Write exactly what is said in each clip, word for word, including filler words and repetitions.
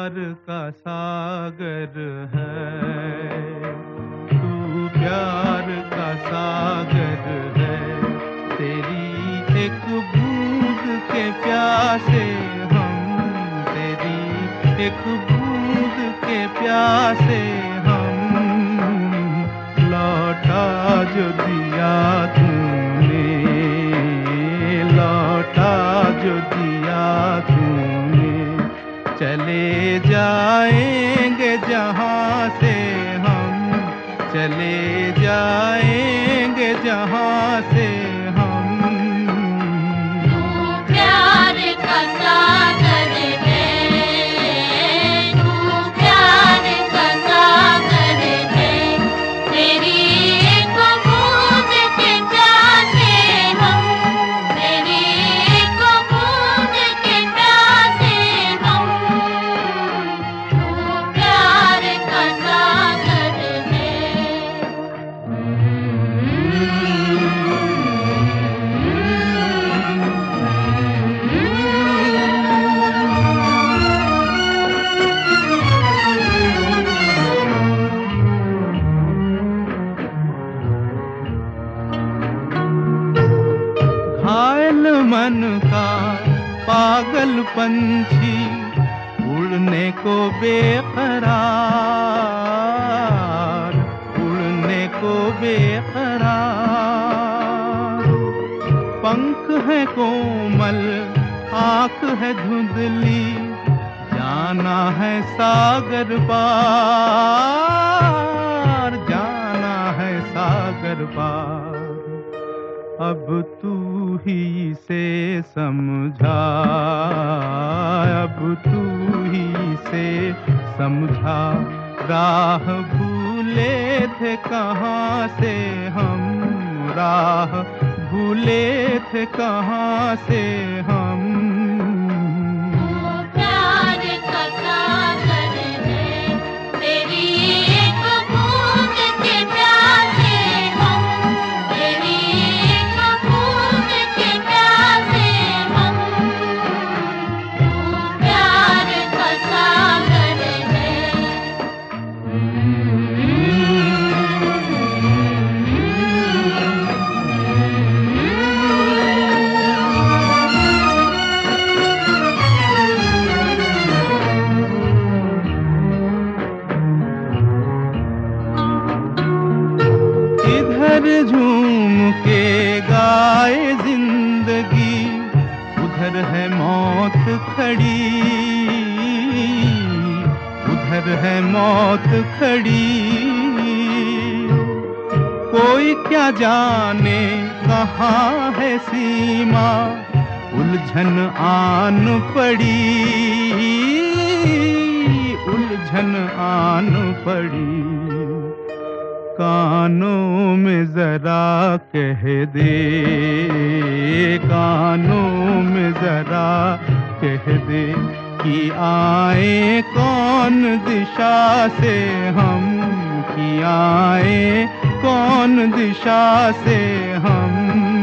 प्यार का सागर है, तू प्यार का सागर है। तेरी एक बूंद के प्यासे हम, तेरी एक बूंद के प्यासे हम। लौटा जो दिया तूने, लौटा जो दिया तूने। चले जाएंगे जहाँ से हम, चले जाएंगे जहाँ से हम। तू प्यार का सागर है, तू प्यार का सागर है। तेरी एक बूंद के प्यासे हम, तेरी एक बूंद के प्यासे हम। तू प्यार का सागर है। घायल मन का पागल पंछी, उड़ने को बेकरार, उड़ने को बेकरार। पंख है कोमल, आँख है धुंधली, जाना है सागर पार, जाना है सागर पार। अब तू ही से समझा, अब तू ही से समझा। राह भूले थे कहाँ से हम, राह भूले थे कहाँ से हम। तू प्यार का सागर है, तेरी एक बूंद के प्यासे हम, तेरी एक बूंद के प्यासे हम। तू प्यार का सागर है। इधर झूम के गाए जिंदगी, उधर है मौत खड़ी, उधर है मौत खड़ी। कोई क्या जाने कहाँ है सीमा, उलझन आन पड़ी, उलझन आन पड़ी। कानों में जरा कह दे, कानों में जरा कह दे कि आए कौन दिशा से हम, कि आए कौन दिशा से हम।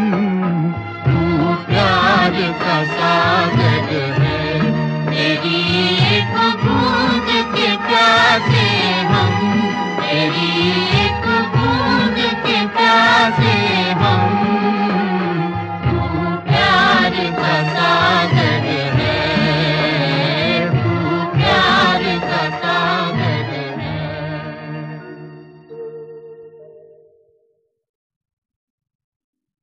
तू प्यार का सागर है, तेरी एक बूंद के प्यासे हम, तेरी एक बूंद के प्यासे हम। तू प्यार का